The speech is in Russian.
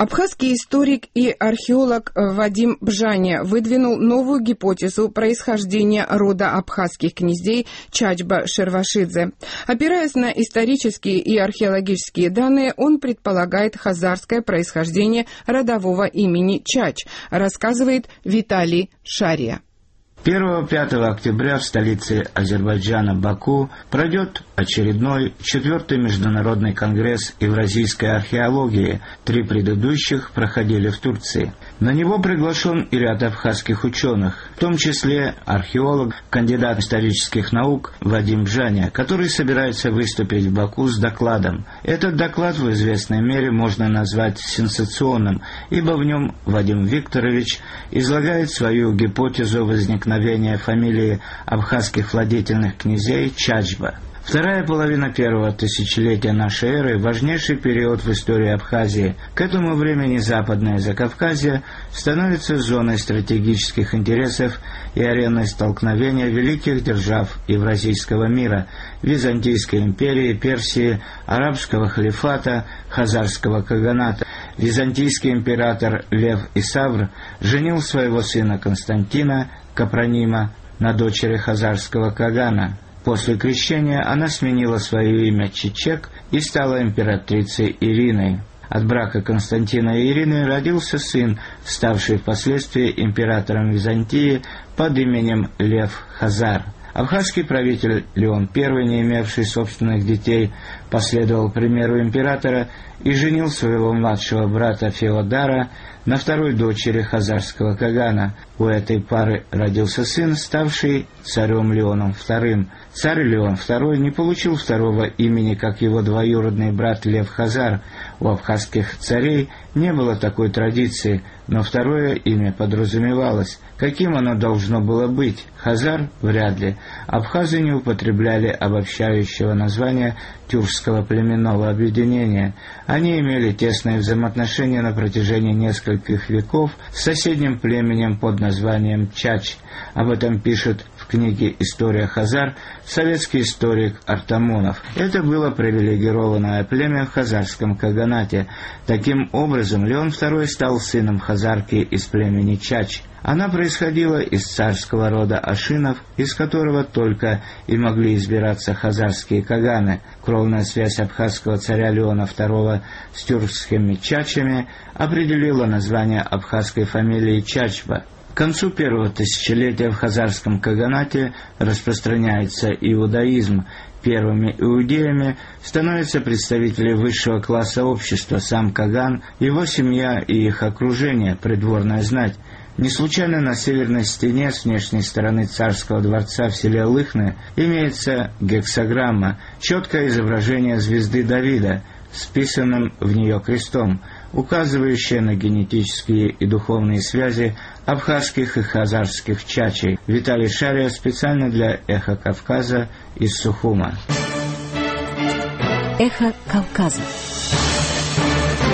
Абхазский историк и археолог Вадим Бжаня выдвинул новую гипотезу происхождения рода абхазских князей Чачба-Шервашидзе. Опираясь на исторические и археологические данные, он предполагает хазарское происхождение родового имени Чач, рассказывает Виталий Шария. 1-5 октября в столице Азербайджана Баку пройдет очередной 4-й международный конгресс евразийской археологии. 3 предыдущих проходили в Турции. На него приглашен и ряд абхазских ученых, в том числе археолог, кандидат исторических наук Вадим Бжаня, который собирается выступить в Баку с докладом. Этот доклад в известной мере можно назвать сенсационным, ибо в нем Вадим Викторович излагает свою гипотезу возникновения фамилии абхазских владетельных князей Чачба. Вторая половина 1-го тысячелетия нашей эры – важнейший период в истории Абхазии. К этому времени Западное Закавказье становится зоной стратегических интересов и ареной столкновения великих держав евразийского мира – Византийской империи, Персии, Арабского халифата, Хазарского каганата. Византийский император Лев Исавр женил своего сына Константина Капронима на дочери хазарского кагана. После крещения она сменила свое имя Чичек и стала императрицей Ириной. От брака Константина и Ирины родился сын, ставший впоследствии императором Византии под именем Лев Хазар. Абхазский правитель Леон I, не имевший собственных детей, последовал примеру императора и женил своего младшего брата Феодара на второй дочери хазарского кагана. У этой пары родился сын, ставший царем Леоном II. Царь Леон II не получил второго имени, как его двоюродный брат Лев Хазар. У абхазских царей не было такой традиции, но второе имя подразумевалось. Каким оно должно было быть? Хазар? Вряд ли. Абхазы не употребляли обобщающего названия тюркского племенного объединения. Они имели тесные взаимоотношения на протяжении нескольких веков с соседним племенем под названием Чач. Об этом пишет в книге «История Хазар» советский историк Артамонов. Это было привилегированное племя в хазарском каганате. Таким образом, Леон II стал сыном хазарки из племени Чач. Она происходила из царского рода Ашинов, из которого только и могли избираться хазарские каганы. Кровная связь абхазского царя Леона II с тюркскими чачами определила название абхазской фамилии Чачба. К концу 1-го тысячелетия в хазарском каганате распространяется иудаизм. Первыми иудеями становятся представители высшего класса общества, сам каган, его семья и их окружение, придворная знать. Не случайно на северной стене с внешней стороны царского дворца в селе Лыхны имеется гексаграмма, четкое изображение звезды Давида, с вписанным в нее крестом, указывающее на генетические и духовные связи абхазских и хазарских чачей. Виталий Шария специально для «Эхо Кавказа» из Сухума. «Эхо Кавказа».